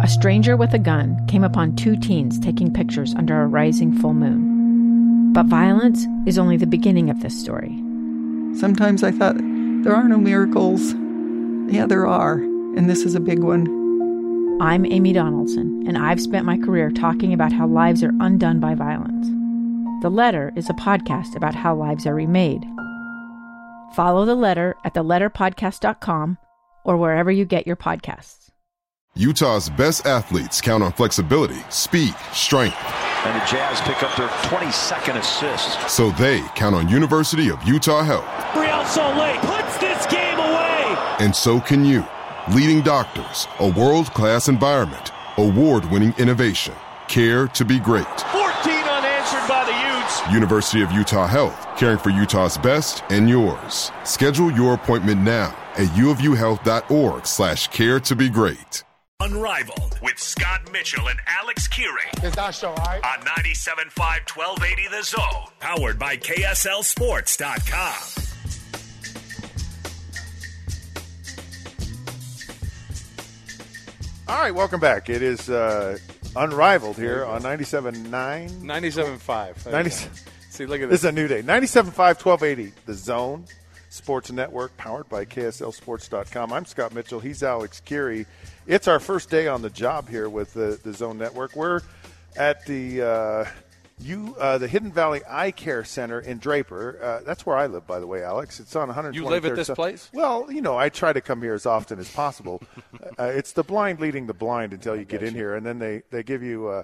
a stranger with a gun came upon 2 teens taking pictures under a rising full moon. But violence is only the beginning of this story. Sometimes I thought, there are no miracles. Yeah, there are, and this is a big one. I'm Amy Donaldson, and I've spent my career talking about how lives are undone by violence. The Letter is a podcast about how lives are remade. Follow The Letter at theletterpodcast.com or wherever you get your podcasts. Utah's best athletes count on flexibility, speed, strength. And the Jazz pick up their 22nd assist. So they count on University of Utah Health. Real Salt Lake puts this game away. And so can you. Leading doctors, a world-class environment, award-winning innovation, care to be great. 14 unanswered by the Utes. University of Utah Health, caring for Utah's best and yours. Schedule your appointment now at uofuhealth.org/care to be great. Unrivaled with Scott Mitchell and Alex Kirry. Is that show right? On 97.5 1280 The Zone. Powered by KSLSports.com. All right, welcome back. It is Unrivaled here on 97.9. 97.5. See, look at this. This is a new day. 97.5 1280 The Zone. Sports Network, powered by KSLSports.com. I'm Scott Mitchell. He's Alex Kirry. It's our first day on the job here with the Zone Network. We're at the Hidden Valley Eye Care Center in Draper. That's where I live, by the way, Alex. It's on 123rd. You live at this place? Well, I try to come here as often as possible. It's the blind leading the blind until you get in here, and then they give you,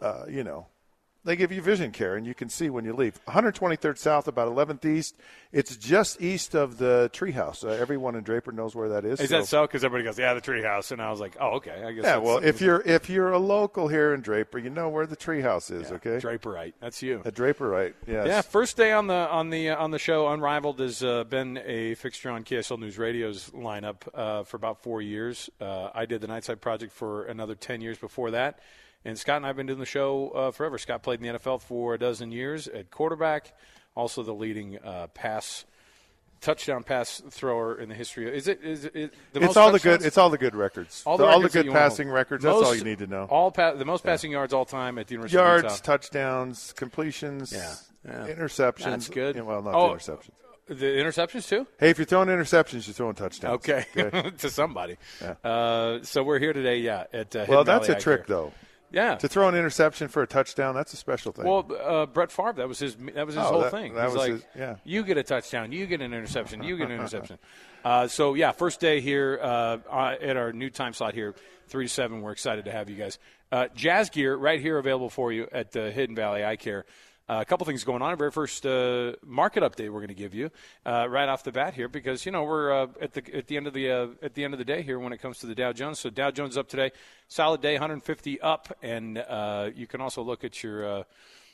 they give you vision care, and you can see when you leave. 123rd South, about 11th East. It's just east of the Treehouse. Everyone in Draper knows where that is. Is that so? Because everybody goes, yeah, the Treehouse. And I was like, oh, okay. I guess. Yeah, well, if you're a local here in Draper, you know where the Treehouse is, okay? Draperite. That's you. A Draperite, yes. Yeah, first day on the show. Unrivaled has been a fixture on KSL News Radio's lineup for about 4 years. I did the Nightside Project for another 10 years before that. And Scott and I have been doing the show forever. Scott played in the NFL for a dozen years at quarterback, also the leading touchdown pass thrower in the history. Is it the most? It's all the good. It's all the good records. All the good passing records. That's all you need to know. The most passing yards all time at the University of Utah. Yards, touchdowns, completions, interceptions. That's good. Yeah, well, not the interceptions. The interceptions too? Hey, if you're throwing interceptions, you're throwing touchdowns. Okay. To somebody. Yeah. So we're here today. Yeah. At well, that's a trick though. Yeah, to throw an interception for a touchdown, that's a special thing. Well, Brett Favre, that was his whole thing. That was like, you get a touchdown, you get an interception, you get an interception. So first day here at our new time slot here, 3 to 7. We're excited to have you guys. Jazz gear right here available for you at the Hidden Valley Eye Care. A couple things going on. Our very first market update we're going to give you right off the bat here, because we're at the end of the day here when it comes to the Dow Jones. So Dow Jones up today, solid day, 150 up, and you can also look at your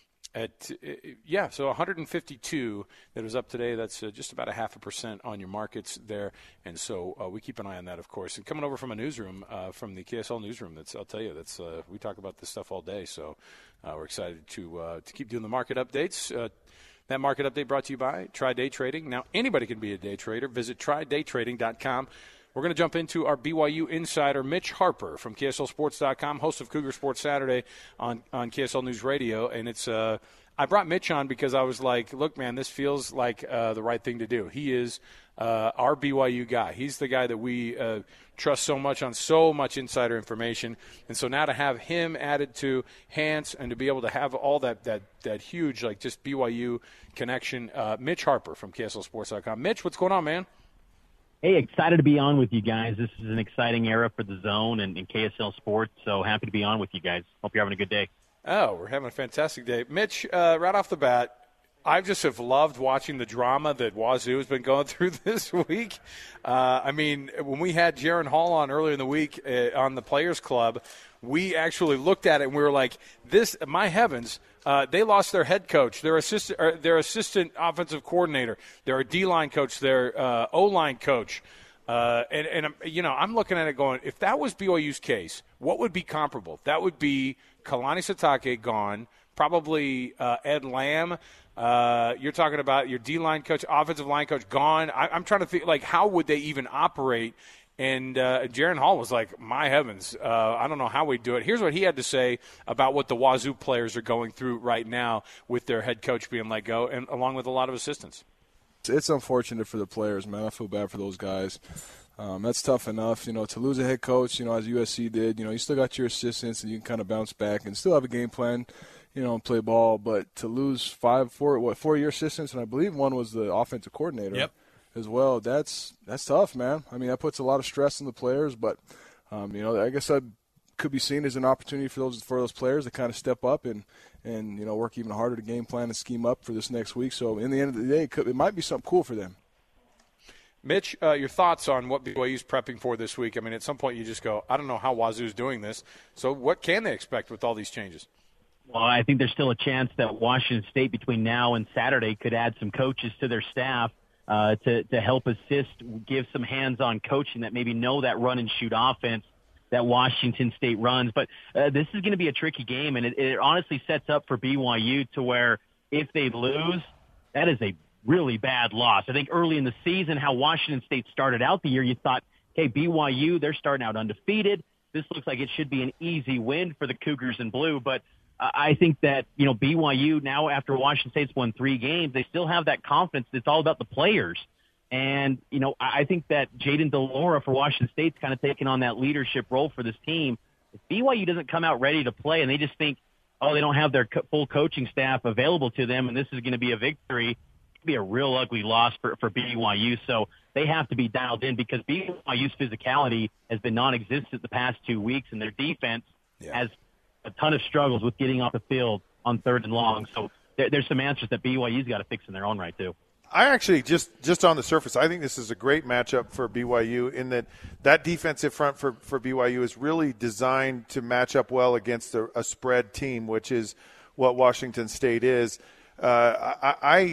so 152 that was up today. That's just about 0.5% on your markets there, and so we keep an eye on that, of course. And coming over from a newsroom, from the KSL newsroom, I'll tell you, we talk about this stuff all day. So we're excited to keep doing the market updates. That market update brought to you by Try Day Trading. Now anybody can be a day trader. Visit trydaytrading.com. We're going to jump into our BYU insider, Mitch Harper from KSLSports.com, host of Cougar Sports Saturday on KSL News Radio. And it's I brought Mitch on because I was like, look, man, this feels like the right thing to do. He is our BYU guy. He's the guy that we trust so much on so much insider information. And so now to have him added to Hans and to be able to have all that huge, like, just BYU connection, Mitch Harper from KSLSports.com. Mitch, what's going on, man? Hey, excited to be on with you guys. This is an exciting era for the Zone and KSL Sports, so happy to be on with you guys. Hope you're having a good day. Oh, we're having a fantastic day. Mitch, right off the bat, I just have loved watching the drama that Wazoo has been going through this week. I mean, when we had Jaron Hall on earlier in the week on the Players Club, we actually looked at it and we were like, "This, my heavens!" They lost their head coach, their assistant offensive coordinator, their D-line coach, their O-line coach, and I'm looking at it going, if that was BYU's case, what would be comparable? That would be Kalani Sitake gone, probably Ed Lamb. You're talking about your D-line coach, offensive line coach gone. I'm trying to think, like, how would they even operate And Jaron Hall was like, my heavens, I don't know how we do it. Here's what he had to say about what the Wazoo players are going through right now with their head coach being let go, and along with a lot of assistants. It's unfortunate for the players, man. I feel bad for those guys. That's tough enough, to lose a head coach, as USC did. You still got your assistants, and you can kind of bounce back and still have a game plan, and play ball. But to lose 4 year assistants, and I believe one was the offensive coordinator. Yep. As well, that's tough, man. I mean, that puts a lot of stress on the players, but I guess that could be seen as an opportunity for those players to kind of step up and work even harder to game plan and scheme up for this next week. So in the end of the day, it might be something cool for them. Mitch, your thoughts on what BYU's prepping for this week? I mean, at some point you just go, I don't know how Wazoo's doing this. So what can they expect with all these changes? Well, I think there's still a chance that Washington State between now and Saturday could add some coaches to their staff. To help assist, give some hands-on coaching that maybe know that run-and-shoot offense that Washington State runs. But this is going to be a tricky game, and it honestly sets up for BYU to where if they lose, that is a really bad loss. I think early in the season, how Washington State started out the year, you thought, hey, BYU, they're starting out undefeated. This looks like it should be an easy win for the Cougars in blue, but I think that, BYU now after Washington State's won 3 games, they still have that confidence. It's all about the players. And, I think that Jaden DeLaura for Washington State's kind of taking on that leadership role for this team. If BYU doesn't come out ready to play and they just think, they don't have their full coaching staff available to them and this is going to be a victory, it could be a real ugly loss for BYU. So they have to be dialed in because BYU's physicality has been non-existent the past 2 weeks and their defense has a ton of struggles with getting off the field on 3rd and long. So there's some answers that BYU's got to fix in their own right, too. I actually, just on the surface, I think this is a great matchup for BYU in that defensive front for BYU is really designed to match up well against a spread team, which is what Washington State is. I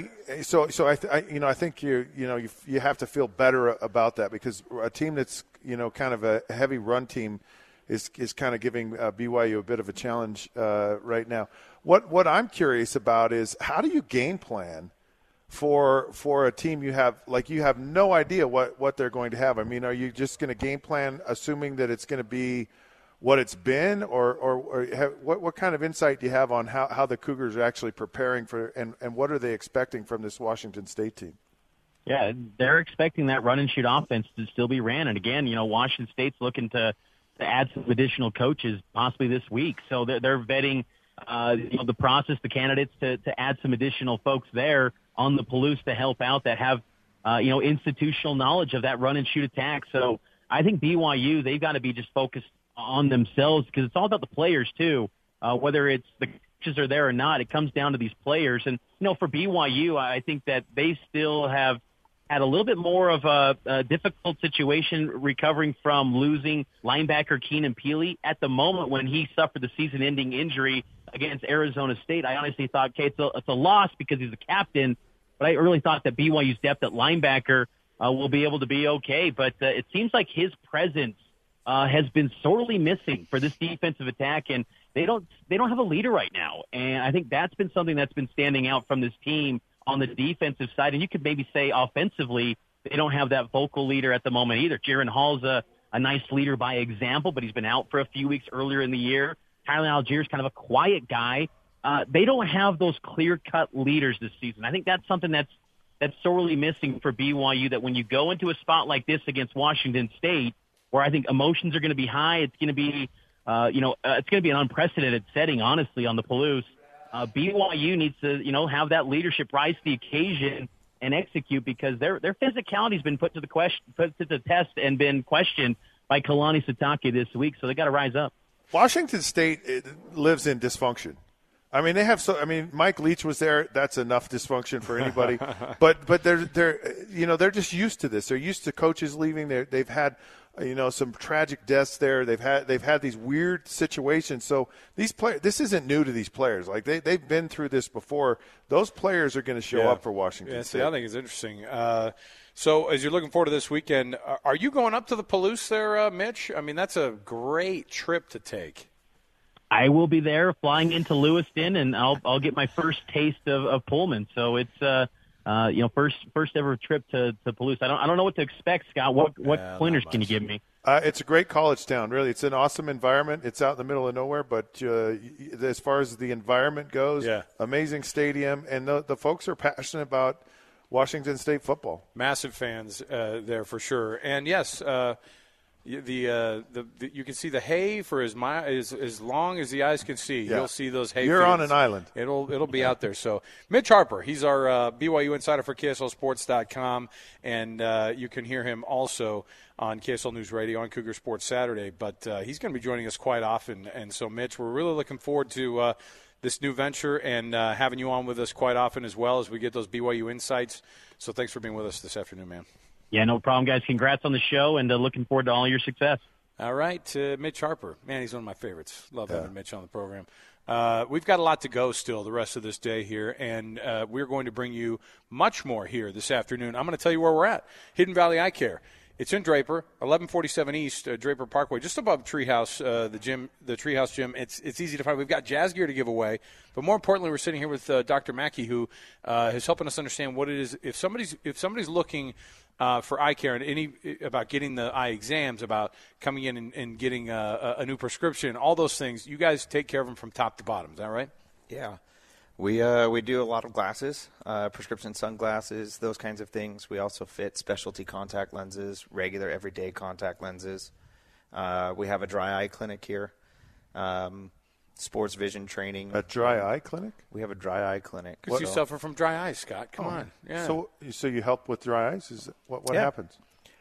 think you have to feel better about that because a team that's, kind of a heavy run team is kind of giving BYU a bit of a challenge right now. What I'm curious about is how do you game plan for a team you have no idea what they're going to have? I mean, are you just going to game plan assuming that it's going to be what it's been, or what kind of insight do you have on how the Cougars are actually preparing for and what are they expecting from this Washington State team? Yeah, they're expecting that run and shoot offense to still be ran, and again, Washington State's looking to add some additional coaches possibly this week. So they're vetting, the process, the candidates to add some additional folks there on the Palouse to help out that have, institutional knowledge of that run and shoot attack. So I think BYU, they've got to be just focused on themselves because it's all about the players too. Whether it's the coaches are there or not, it comes down to these players. And, for BYU, I think that they still have had a little bit more of a difficult situation recovering from losing linebacker Keenan Peely. At the moment when he suffered the season-ending injury against Arizona State, I honestly thought, okay, it's a loss because he's the captain, but I really thought that BYU's depth at linebacker will be able to be okay. But it seems like his presence has been sorely missing for this defensive attack, and they don't have a leader right now. And I think that's been something that's been standing out from this team on the defensive side. And you could maybe say offensively, they don't have that vocal leader at the moment either. Jaron Hall's a nice leader by example, but he's been out for a few weeks earlier in the year. Tyler Allgeier's kind of a quiet guy. They don't have those clear-cut leaders this season. I think that's something that's sorely missing for BYU, that when you go into a spot like this against Washington State, where I think emotions are going to be high, it's going to be, it's going to be an unprecedented setting, honestly, on the Palouse. BYU needs to, have that leadership rise to the occasion and execute because their physicality has been put to the test and been questioned by Kalani Sitake this week. So they got to rise up. Washington State lives in dysfunction. I mean, Mike Leach was there. That's enough dysfunction for anybody. but they're just used to this. They're used to coaches leaving. They've had, some tragic deaths there. They've had these weird situations. So these players, this isn't new to these players. Like they've been through this before. Those players are going to show up for Washington State. I think it's interesting. So as you're looking forward to this weekend, are you going up to the Palouse there, Mitch? I mean, that's a great trip to take. I will be there flying into Lewiston, and I'll get my first taste of Pullman. So it's first ever trip to Palouse. I don't know what to expect, Scott. What pointers can you give me? It's a great college town, really. It's an awesome environment. It's out in the middle of nowhere, but as far as the environment goes, amazing stadium, and the folks are passionate about Washington State football. Massive fans there for sure. And yes, you can see the hay for as long as the eyes can see. Yeah. You'll see those hay. You're fields. On an island. It'll be out there. So Mitch Harper, he's our BYU insider for KSLSports.com, and you can hear him also on KSL News Radio on Cougar Sports Saturday. But he's going to be joining us quite often, and so Mitch, we're really looking forward to this new venture and having you on with us quite often as well as we get those BYU insights. So thanks for being with us this afternoon, man. Yeah, no problem, guys. Congrats on the show, and looking forward to all your success. All right, Mitch Harper. Man, he's one of my favorites. Love having Mitch on the program. We've got a lot to go still the rest of this day here, and we're going to bring you much more here this afternoon. I'm going to tell you where we're at. Hidden Valley Eye Care. It's in Draper, 1147 East Draper Parkway, just above Treehouse, the Treehouse Gym. It's easy to find. We've got jazz gear to give away, but more importantly, we're sitting here with Dr. Mackey, who is helping us understand what it is. If somebody's looking for eye care and about getting the eye exams, about coming in and getting a new prescription, all those things, you guys take care of them from top to bottom. Is that right? Yeah. We do a lot of glasses, prescription sunglasses, those kinds of things. We also fit specialty contact lenses, regular everyday contact lenses. We have a dry eye clinic here, sports vision training. A dry eye clinic? We have a dry eye clinic. Because you suffer from dry eyes, Scott. Come on. Yeah. So you help with dry eyes? What happens?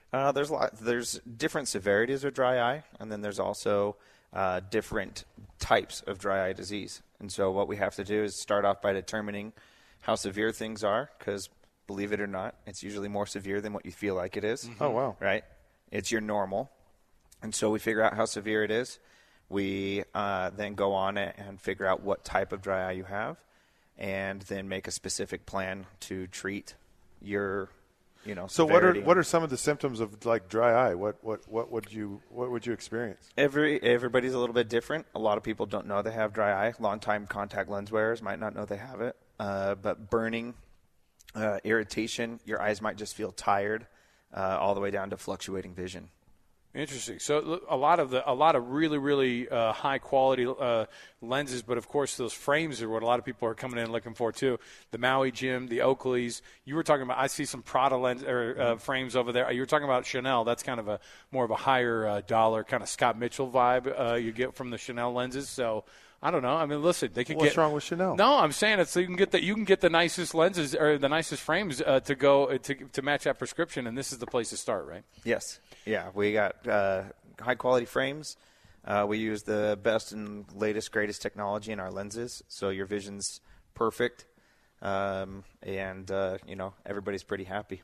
There's different severities of dry eye, and then there's also different types of dry eye disease. And so what we have to do is start off by determining how severe things are, because believe it or not, it's usually more severe than what you feel like it is. Mm-hmm. Oh, wow. Right? It's your normal. And so we figure out how severe it is. We then go on and figure out what type of dry eye you have, and then make a specific plan to treat your So severity. what are some of the symptoms of like dry eye? What would you experience? Everybody's a little bit different. A lot of people don't know they have dry eye. Long-time contact lens wearers might not know they have it. But burning, irritation, your eyes might just feel tired, all the way down to fluctuating vision. Interesting. So a lot of really, really high quality lenses, but of course those frames are what a lot of people are coming in looking for too. The Maui Gym, the Oakleys. You were talking about. I see some Prada lens or frames over there. You were talking about Chanel. That's kind of more of a higher dollar kind of Scott Mitchell vibe you get from the Chanel lenses. So I don't know. I mean, listen, they could What's wrong with Chanel? No, I'm saying it's so you can get the nicest lenses or the nicest frames to go to match that prescription, and this is the place to start, right? Yes. Yeah, we got high quality frames. We use the best and latest, greatest technology in our lenses, so your vision's perfect, and everybody's pretty happy.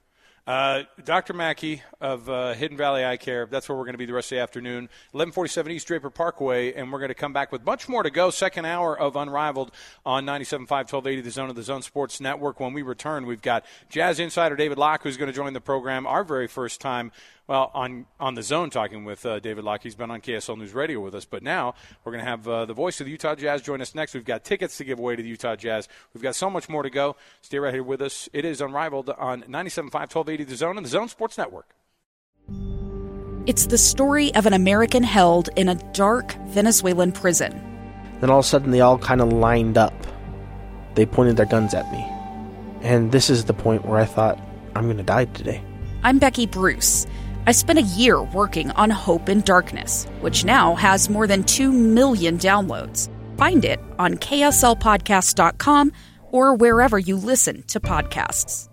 Dr. Mackey of Hidden Valley Eye Care, that's where we're going to be the rest of the afternoon, 1147 East Draper Parkway, and we're going to come back with much more to go. Second hour of Unrivaled on 97.5, 1280, The Zone of the Zone Sports Network. When we return, we've got Jazz insider David Locke, who's going to join the program, our very first time on the Zone talking with David Locke. He's been on KSL News Radio with us, but now we're going to have the voice of the Utah Jazz join us next. We've got tickets to give away to the Utah Jazz. We've got so much more to go. Stay right here with us. It is Unrivaled on 97.5, 1280, The Zone and the Zone Sports Network. It's the story of an American held in a dark Venezuelan prison. Then all of a sudden they all kind of lined up. They pointed their guns at me. And this is the point where I thought, I'm going to die today. I'm Becky Bruce. I spent a year working on Hope in Darkness, which now has more than 2 million downloads. Find it on KSLpodcast.com or wherever you listen to podcasts.